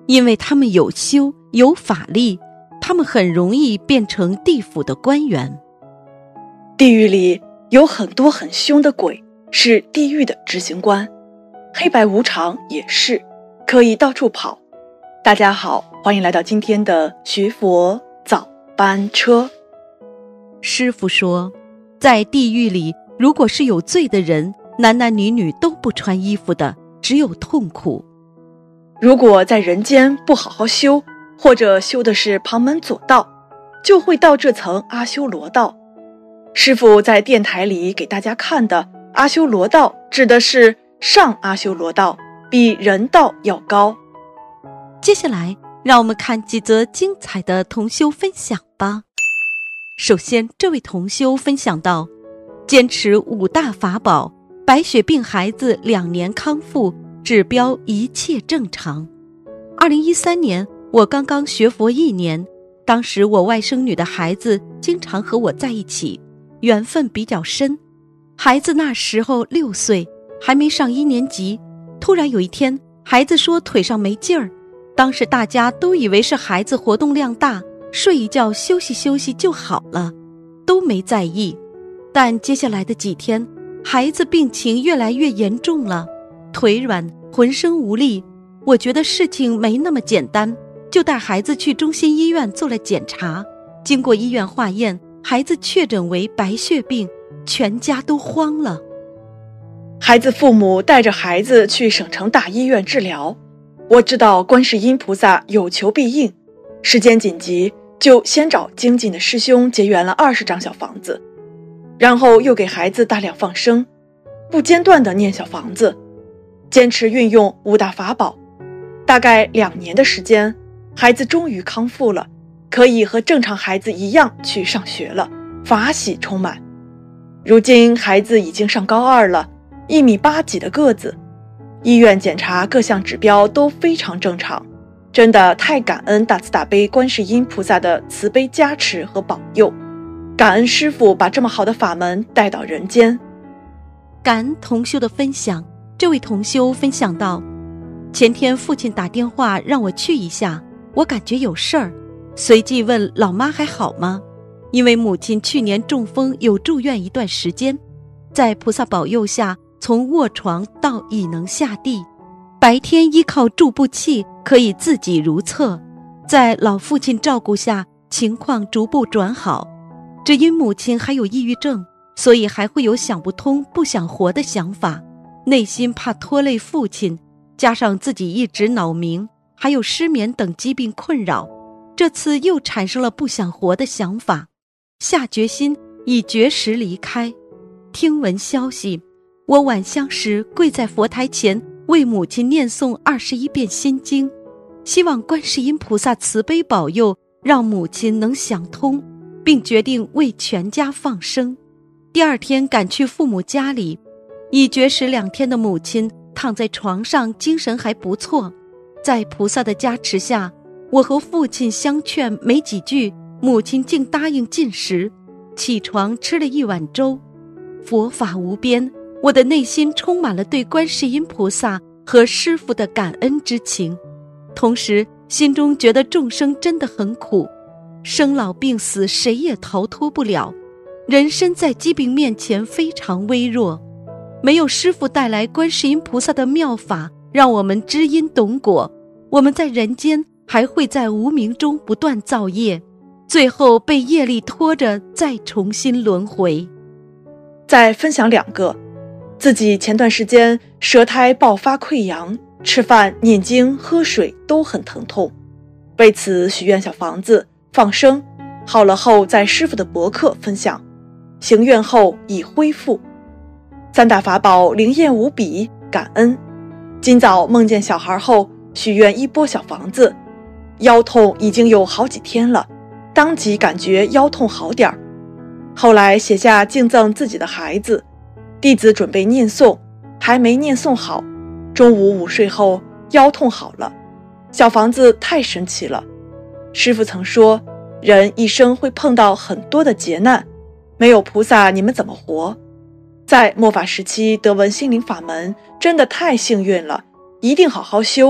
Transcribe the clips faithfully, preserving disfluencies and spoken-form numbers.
因为他们有修有法力，他们很容易变成地府的官员。 地狱里有很多很凶的鬼，是地狱的执行官，黑白无常也是，可以到处跑。大家好，欢迎来到今天的学佛早班车。 师父说，在地狱里，如果是有罪的人，男男女女都不穿衣服的，只有痛苦。 如果在人间不好好修，或者修的是旁门左道，就会到这层阿修罗道。师父在电台里给大家看的阿修罗道，指的是上阿修罗道，比人道要高。 接下来让我们看几则精彩的同修分享吧。首先，这位同修分享到，坚持五大法宝，白血病孩子两年康复，指标一切正常。二零一三年，我刚刚学佛一年，当时我外甥女的孩子经常和我在一起，缘分比较深。孩子那时候六岁，还没上一年级。突然有一天，孩子说腿上没劲儿，当时大家都以为是孩子活动量大，睡一觉休息休息就好了，都没在意。但接下来的几天，孩子病情越来越严重了，腿软，浑身无力。我觉得事情没那么简单，就带孩子去中心医院做了检查。经过医院化验，孩子确诊为白血病，全家都慌了。 孩子父母带着孩子去省城大医院治疗，我知道观世音菩萨有求必应，时间紧急，就先找精进的师兄结缘了二十张小房子，然后又给孩子大量放生，不间断地念小房子，坚持运用五大法宝。大概两年的时间，孩子终于康复了，可以和正常孩子一样去上学了，法喜充满。如今孩子已经上高二了，一米八几的个子，医院检查各项指标都非常正常，真的太感恩大慈大悲观世音菩萨的慈悲加持和保佑，感恩师父把这么好的法门带到人间。 感恩同修的分享。这位同修分享到，前天父亲打电话让我去一下，我感觉有事儿，随即问老妈还好吗？因为母亲去年中风有住院一段时间，在菩萨保佑下，从卧床到已能下地，白天依靠助步器可以自己如厕，在老父亲照顾下，情况逐步转好。只因母亲还有抑郁症，所以还会有想不通不想活的想法，内心怕拖累父亲，加上自己一直脑鸣还有失眠等疾病困扰，这次又产生了不想活的想法，下决心以绝食离开。听闻消息，我晚香时跪在佛台前为母亲念诵二十一遍心经，希望观世音菩萨慈悲保佑，让母亲能想通，并决定为全家放生。第二天赶去父母家里，已绝食两天的母亲躺在床上，精神还不错。在菩萨的加持下，我和父亲相劝没几句，母亲竟答应进食，起床吃了一碗粥。佛法无边，我的内心充满了对观世音菩萨和师父的感恩之情，同时心中觉得众生真的很苦，生老病死谁也逃脱不了，人身在疾病面前非常微弱，没有师父带来观世音菩萨的妙法，让我们知因懂果，我们在人间还会在无明中不断造业，最后被业力拖着再重新轮回。 再分享两个，自己前段时间舌苔爆发溃疡，吃饭、念经、喝水都很疼痛，为此许愿小房子放生，好了后在师父的博客分享，行愿后已恢复。三大法宝灵验无比，感恩。今早梦见小孩后许愿一波小房子，腰痛已经有好几天了，当即感觉腰痛好点儿。后来写下敬赠自己的孩子，弟子准备念诵，还没念诵好，中午午睡后腰痛好了。小房子太神奇了，师父曾说，人一生会碰到很多的劫难，没有菩萨你们怎么活？在末法时期得闻心灵法门，真的太幸运了，一定好好修，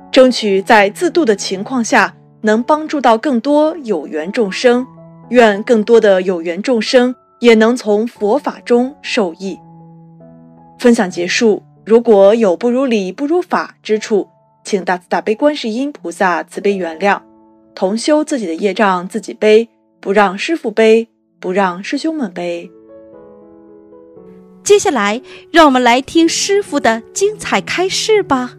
争取在自度的情况下能帮助到更多有缘众生，愿更多的有缘众生也能从佛法中受益。分享结束，如果有不如理不如法之处，请大慈大悲观世音菩萨慈悲原谅，同修自己的业障自己背，不让师父背，不让师兄们背。 接下来让我们来听师父的精彩开示吧。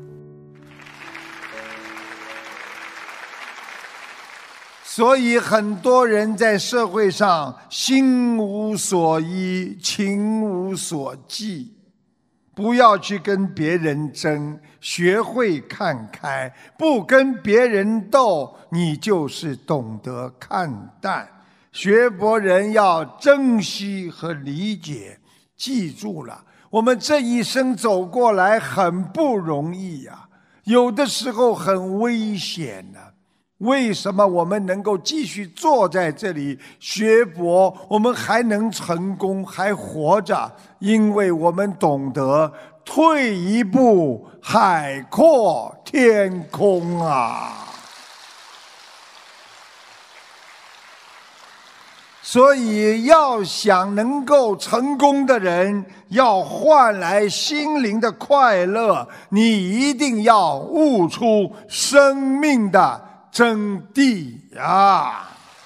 所以很多人在社会上心无所依，情无所寄，不要去跟别人争，学会看开，不跟别人斗，你就是懂得看淡。学佛人要珍惜和理解，记住了，我们这一生走过来很不容易呀、啊，有的时候很危险的、啊。为什么我们能够继续坐在这里学佛，我们还能成功，还活着？因为我们懂得退一步海阔天空啊！所以要想能够成功的人，要换来心灵的快乐，你一定要悟出生命的真谛啊！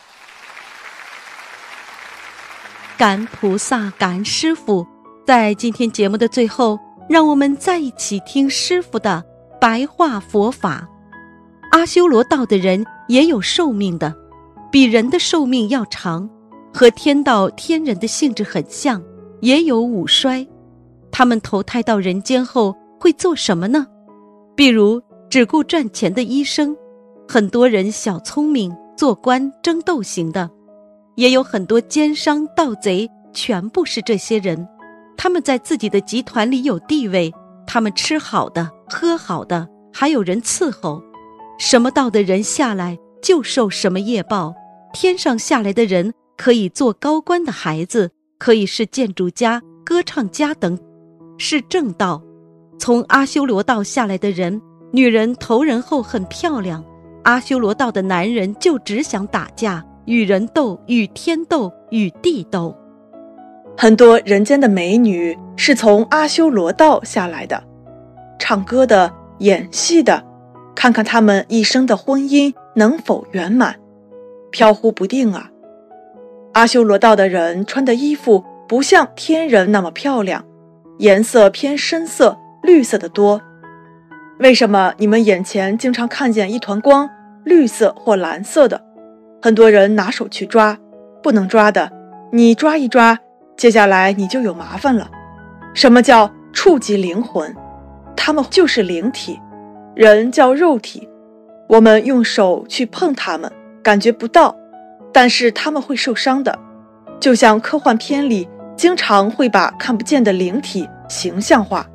感恩菩萨，感恩师父。在今天节目的最后，让我们再一起听师父的白话佛法。阿修罗道的人也有寿命的，比人的寿命要长，和天道天人的性质很像，也有五衰。他们投胎到人间后会做什么呢？比如只顾赚钱的医生，很多人小聪明做官争斗型的，也有很多奸商盗贼，全部是这些人。他们在自己的集团里有地位，他们吃好的喝好的，还有人伺候。什么道的人下来就受什么业报，天上下来的人可以做高官的孩子，可以是建筑家、歌唱家等，是正道。从阿修罗道下来的人，女人投人后很漂亮，阿修罗道的男人就只想打架，与人斗，与天斗，与地斗。 很多人间的美女是从阿修罗道下来的，唱歌的、演戏的，看看他们一生的婚姻能否圆满，飘忽不定啊。阿修罗道的人穿的衣服不像天人那么漂亮，颜色偏深色，绿色的多。为什么你们眼前经常看见一团光，绿色或蓝色的？很多人拿手去抓，不能抓的，你抓一抓，接下来你就有麻烦了。什么叫触及灵魂？他们就是灵体，人叫肉体，我们用手去碰他们，感觉不到，但是他们会受伤的。就像科幻片里经常会把看不见的灵体形象化。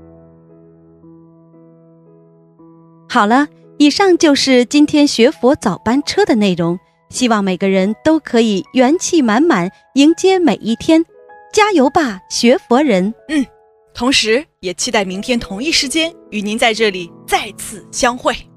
好了，以上就是今天学佛早班车的内容，希望每个人都可以元气满满迎接每一天，加油吧，学佛人！ 嗯，同时也期待明天同一时间与您在这里再次相会。